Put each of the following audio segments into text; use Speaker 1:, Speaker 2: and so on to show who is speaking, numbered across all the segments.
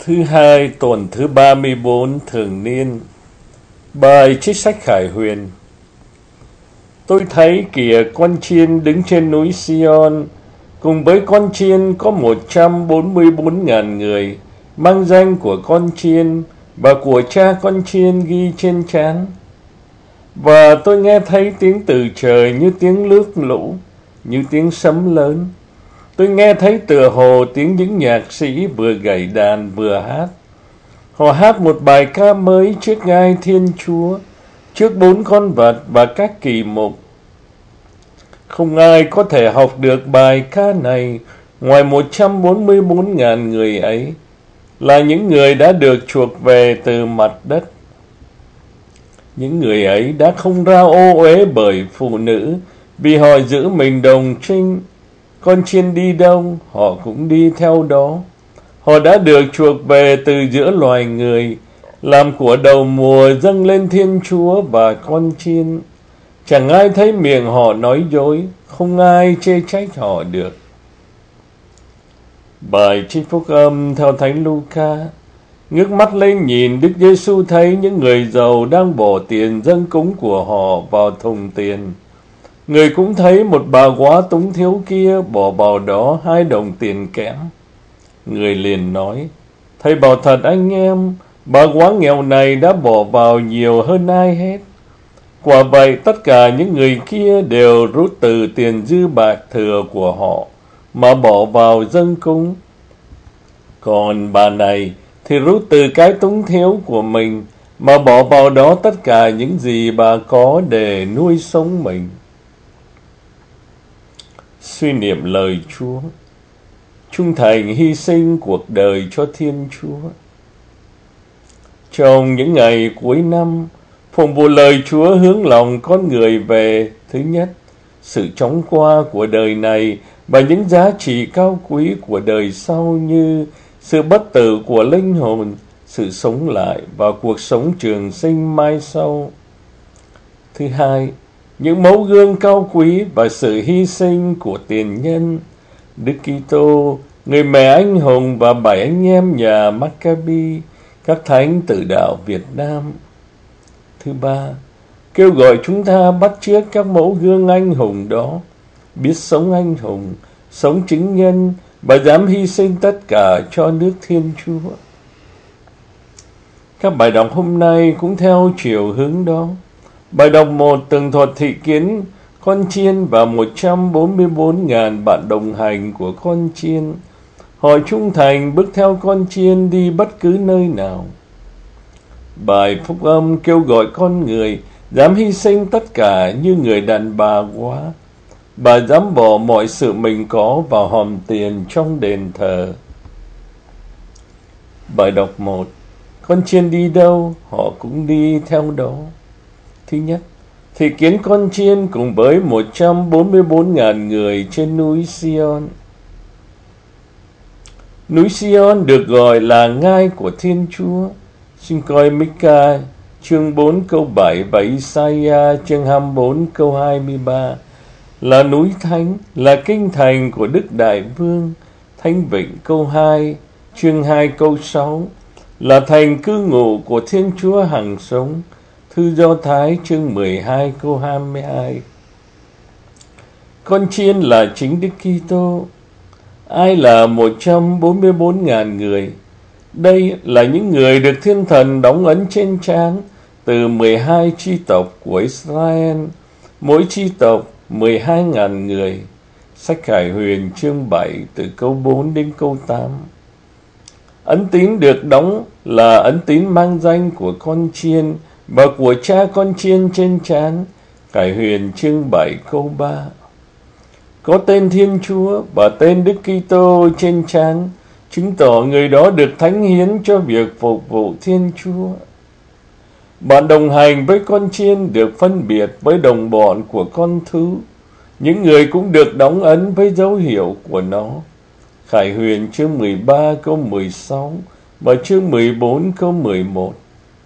Speaker 1: Thứ hai tuần thứ 34 thường niên. Bài trích sách Khải Huyền. Tôi thấy kìa con chiên đứng trên núi Sion, cùng với con chiên có 144.000 người, mang danh của con chiên và của cha con chiên ghi trên trán. Và tôi nghe thấy tiếng từ trời như tiếng nước lũ, như tiếng sấm lớn. Tôi nghe thấy tựa hồ tiếng những nhạc sĩ vừa gảy đàn vừa hát. Họ hát một bài ca mới trước ngai Thiên Chúa, trước 4 con vật và các kỳ mục. Không ai có thể học được bài ca này ngoài 144.000 người ấy, là những người đã được chuộc về từ mặt đất. Những người ấy đã không ra ô uế bởi phụ nữ, vì họ giữ mình đồng trinh. Con chiên đi đâu, họ cũng đi theo đó. Họ đã được chuộc về từ giữa loài người, làm của đầu mùa dâng lên Thiên Chúa và con chiên. Chẳng ai thấy miệng họ nói dối, không ai chê trách họ được. Bài trích phúc âm theo Thánh Luca. Ngước mắt lên nhìn, Đức Giêsu thấy những người giàu đang bỏ tiền dâng cúng của họ vào thùng tiền. Người cũng thấy một bà góa túng thiếu kia bỏ vào đó 2 đồng tiền kẽm. Người liền nói: Thầy bảo thật anh em, bà góa nghèo này đã bỏ vào nhiều hơn ai hết. Quả vậy tất cả những người kia đều rút từ tiền dư bạc thừa của họ mà bỏ vào dâng cúng. Còn bà này thì rút từ cái túng thiếu của mình mà bỏ vào đó tất cả những gì bà có để nuôi sống mình. Suy niệm lời Chúa. Trung thành hy sinh cuộc đời cho Thiên Chúa. Trong những ngày cuối năm, phụng vụ lời Chúa hướng lòng con người về: thứ nhất, sự chóng qua của đời này và những giá trị cao quý của đời sau, như sự bất tử của linh hồn, sự sống lại và cuộc sống trường sinh mai sau. Thứ hai, những mẫu gương cao quý và sự hy sinh của tiền nhân: Đức Kitô, người mẹ anh hùng và 7 anh em nhà Maccabi, các thánh tử đạo Việt Nam. Thứ ba, kêu gọi chúng ta bắt chước các mẫu gương anh hùng đó, biết sống anh hùng, sống chứng nhân và dám hy sinh tất cả cho nước Thiên Chúa. Các bài đọc hôm nay cũng theo chiều hướng đó. Bài đọc 1 tường thuật thị kiến con chiên và 144.000 bạn đồng hành của con chiên. Họ trung thành bước theo con chiên đi bất cứ nơi nào. Bài phúc âm kêu gọi con người dám hy sinh tất cả như người đàn bà góa. Bà dám bỏ mọi sự mình có vào hòm tiền trong đền thờ. Bài đọc 1. Con chiên đi đâu, họ cũng đi theo đó. Thứ nhất, thị kiến con chiên cùng với 144.000 người trên núi Sion. Núi Sion được gọi là ngai của Thiên Chúa. Xin coi Micah chương 4 câu 7 và Isaiah chương 24 câu 23. Là núi thánh, là kinh thành của Đức Đại Vương. Thánh Vịnh câu 2 chương 2 câu 6. Là thành cư ngụ của Thiên Chúa hằng sống. Thư Do Thái chương 12 câu 22. Con chiên là chính Đức Kitô. Ai là 144.000 người? Đây là những người được Thiên Thần đóng ấn trên trán từ 12 chi tộc của Israel, mỗi chi tộc 12.000 người. Sách Khải Huyền chương 7 từ câu 4 đến câu 8. Ấn tín được đóng là ấn tín mang danh của con chiên và của cha con chiên trên trán. Khải Huyền chương 7 câu 3. Có tên Thiên Chúa và tên Đức Kitô trên trán, chứng tỏ người đó được thánh hiến cho việc phục vụ Thiên Chúa. Bạn đồng hành với con chiên được phân biệt với đồng bọn của con thú. Những người cũng được đóng ấn với dấu hiệu của nó. Khải Huyền chương 13 câu 16 và chương 14 câu 11.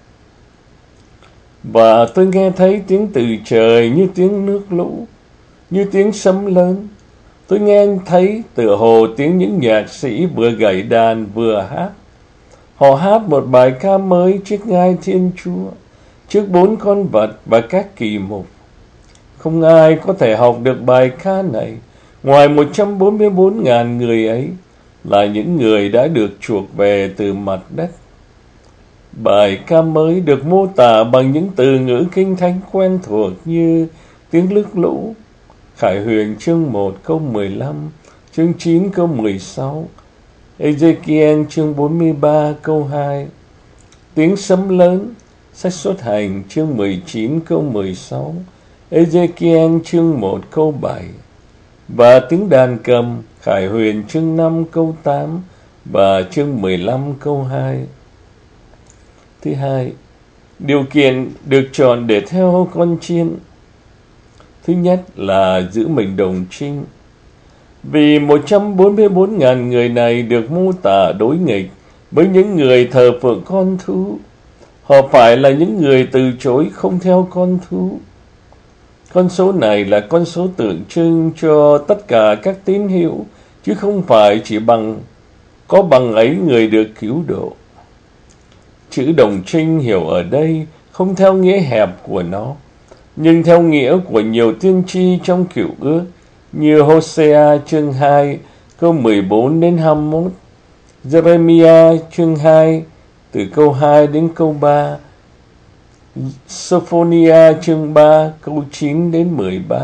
Speaker 1: Và tôi nghe thấy tiếng từ trời như tiếng nước lũ, như tiếng sấm lớn. Tôi nghe thấy tựa hồ tiếng những nhạc sĩ vừa gảy đàn vừa hát. Họ hát một bài ca mới trước ngai Thiên Chúa, trước 4 con vật và các kỳ mục. Không ai có thể học được bài ca này ngoài 144.000 người ấy, là những người đã được chuộc về từ mặt đất. Bài ca mới được mô tả bằng những từ ngữ kinh thánh quen thuộc như tiếng nước lũ, Khải Huyền chương 1 câu 15, chương 9 câu 16, Ê-giê-ki-en chương 43 câu 2, tiếng sấm lớn, Sách Xuất Hành chương 19 câu 16, Ê-giê-ki-en chương 1 câu 7, và tiếng đàn cầm, Khải Huyền chương 5 câu 8 và chương 15 câu 2. Thứ hai, điều kiện được chọn để theo con chiên. Thứ nhất là giữ mình đồng trinh. Vì 144.000 người này được mô tả đối nghịch với những người thờ phượng con thú. Họ phải là những người từ chối không theo con thú. Con số này là con số tượng trưng cho tất cả các tín hữu, chứ không phải chỉ bằng ấy người được cứu độ. Chữ đồng trinh hiểu ở đây không theo nghĩa hẹp của nó, nhưng theo nghĩa của nhiều tiên tri trong Cựu Ước, như Hosea chương 2 câu 14 đến 21, Jeremiah chương 2 từ câu 2 đến câu 3, Sophonia chương 3 câu 9 đến 13.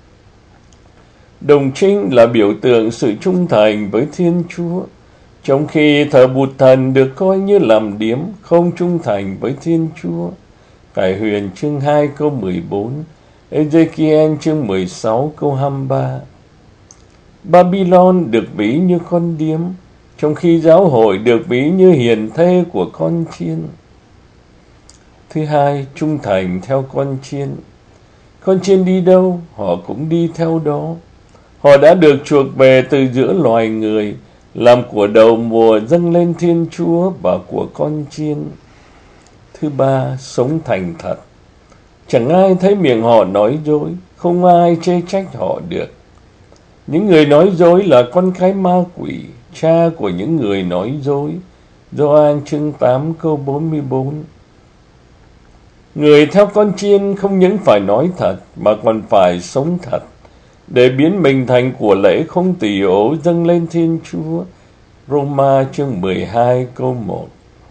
Speaker 1: Đồng trinh là biểu tượng sự trung thành với Thiên Chúa, trong khi thờ Bụt thần được coi như làm điếm không trung thành với Thiên Chúa. Khải Huyền chương 2 câu 14, Ê-giê-ki-en chương 16 câu 23. Babylon được ví như con điếm, trong khi giáo hội được ví như hiền thê của con chiên. Thứ hai, trung thành theo con chiên. Con chiên đi đâu, họ cũng đi theo đó. Họ đã được chuộc về từ giữa loài người, làm của đầu mùa dâng lên Thiên Chúa và của con chiên. Thứ ba, sống thành thật. Chẳng ai thấy miệng họ nói dối, không ai chê trách họ được. Những người nói dối là con cái ma quỷ, cha của những người nói dối. Gioan chương 8 câu 44. Người theo con chiên không những phải nói thật mà còn phải sống thật, để biến mình thành của lễ không tỳ ố dâng lên Thiên Chúa. Roma chương 12 câu 1.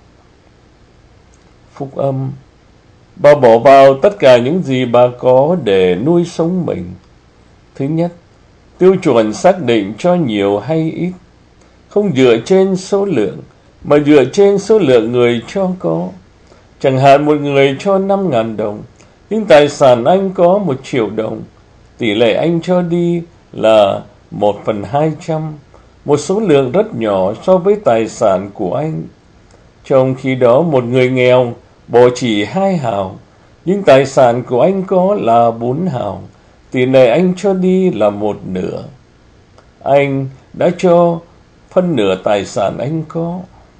Speaker 1: Phúc âm. Bà bỏ vào tất cả những gì bà có để nuôi sống mình. Thứ nhất, tiêu chuẩn xác định cho nhiều hay ít, không dựa trên số lượng, mà dựa trên số lượng người cho có. Chẳng hạn một người cho 5.000 đồng, nhưng tài sản anh có 1 triệu đồng. Tỷ lệ anh cho đi là 1/200, một số lượng rất nhỏ so với tài sản của anh. Trong khi đó một người nghèo bỏ chỉ 2 hào, nhưng tài sản của anh có là 4 hào. Tỷ lệ anh cho đi là 1/2. Anh đã cho phân nửa tài sản anh có.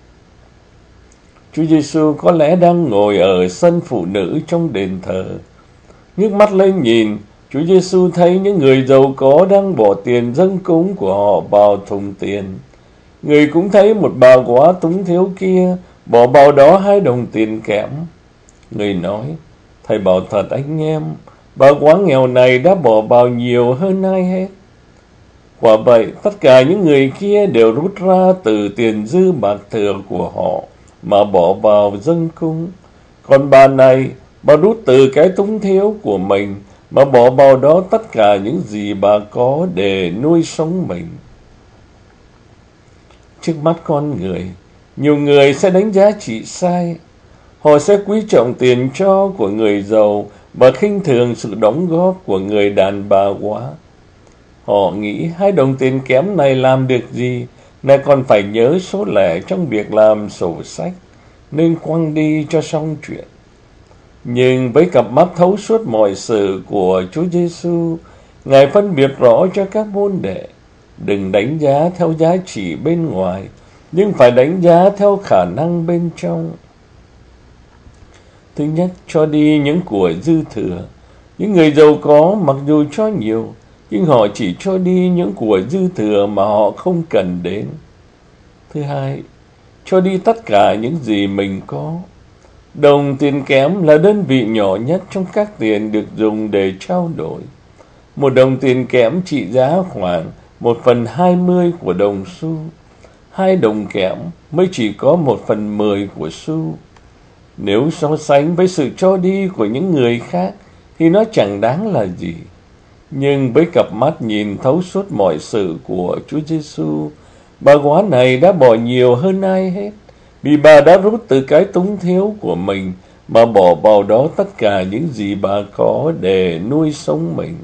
Speaker 1: Chúa Giêsu có lẽ đang ngồi ở sân phụ nữ trong đền thờ. Ngước mắt lên nhìn, Chúa Giêsu thấy những người giàu có đang bỏ tiền dâng cúng của họ vào thùng tiền. Người cũng thấy một bà quá túng thiếu kia bỏ vào đó 2 đồng tiền kẽm. Người nói, thầy bảo thật anh em, bà quá nghèo này đã bỏ vào nhiều hơn ai hết. Quả vậy, tất cả những người kia đều rút ra từ tiền dư bạc thừa của họ mà bỏ vào dâng cúng. Còn bà này, bà rút từ cái túng thiếu của mình mà bỏ vào đó tất cả những gì bà có để nuôi sống mình. Trước mắt con người, nhiều người sẽ đánh giá trị sai. Họ sẽ quý trọng tiền cho của người giàu và khinh thường sự đóng góp của người đàn bà quá. Họ nghĩ 2 đồng tiền kém này làm được gì, lại còn phải nhớ số lẻ trong việc làm sổ sách, nên quăng đi cho xong chuyện. Nhưng với cặp mắt thấu suốt mọi sự của Chúa Giêsu, Ngài phân biệt rõ cho các môn đệ, đừng đánh giá theo giá trị bên ngoài, nhưng phải đánh giá theo khả năng bên trong. Thứ nhất, cho đi những của dư thừa. Những người giàu có mặc dù cho nhiều, nhưng họ chỉ cho đi những của dư thừa mà họ không cần đến. Thứ hai, cho đi tất cả những gì mình có. Đồng tiền kém là đơn vị nhỏ nhất trong các tiền được dùng để trao đổi. Một đồng tiền kém trị giá khoảng 1/20 của đồng xu. 2 đồng kém mới chỉ có 1/10 của xu. Nếu so sánh với sự cho đi của những người khác thì nó chẳng đáng là gì. Nhưng với cặp mắt nhìn thấu suốt mọi sự của Chúa Giêsu, bà góa này đã bỏ nhiều hơn ai hết, vì bà đã rút từ cái túng thiếu của mình mà bỏ vào đó tất cả những gì bà có để nuôi sống mình.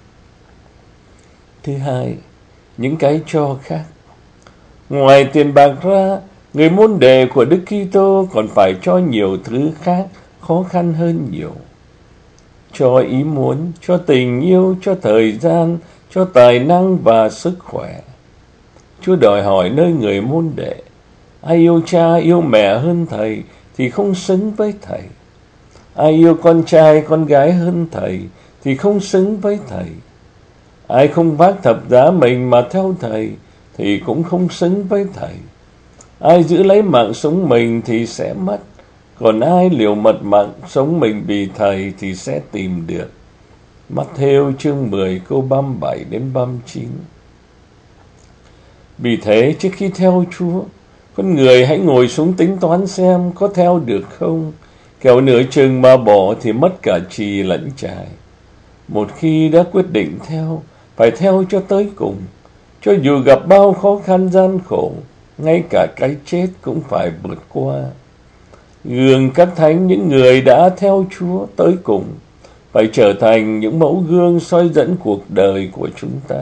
Speaker 1: Thứ hai, những cái cho khác. Ngoài tiền bạc ra, người môn đệ của Đức Kitô còn phải cho nhiều thứ khác khó khăn hơn nhiều. Cho ý muốn, cho tình yêu, cho thời gian, cho tài năng và sức khỏe. Chúa đòi hỏi nơi người môn đệ: ai yêu cha, yêu mẹ hơn thầy thì không xứng với thầy. Ai yêu con trai, con gái hơn thầy thì không xứng với thầy. Ai không vác thập giá mình mà theo thầy thì cũng không xứng với thầy. Ai giữ lấy mạng sống mình thì sẽ mất, còn ai liều mất mạng sống mình vì thầy thì sẽ tìm được. Matthew chương 10 câu 37 đến 39. Vì thế, trước khi theo Chúa, con người hãy ngồi xuống tính toán xem có theo được không, kẻo nửa chừng mà bỏ thì mất cả chì lẫn chài. Một khi đã quyết định theo, phải theo cho tới cùng, cho dù gặp bao khó khăn gian khổ, ngay cả cái chết cũng phải vượt qua. Gương các thánh, những người đã theo Chúa tới cùng, phải trở thành những mẫu gương soi dẫn cuộc đời của chúng ta.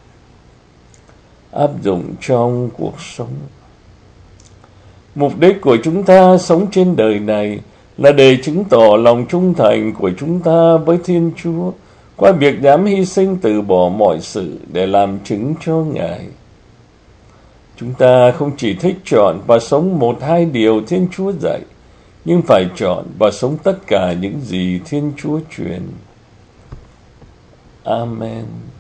Speaker 1: Áp dụng trong cuộc sống. Mục đích của chúng ta sống trên đời này là để chứng tỏ lòng trung thành của chúng ta với Thiên Chúa qua việc dám hy sinh từ bỏ mọi sự để làm chứng cho Ngài. Chúng ta không chỉ thích chọn và sống 1-2 điều Thiên Chúa dạy, nhưng phải chọn và sống tất cả những gì Thiên Chúa truyền. Amen.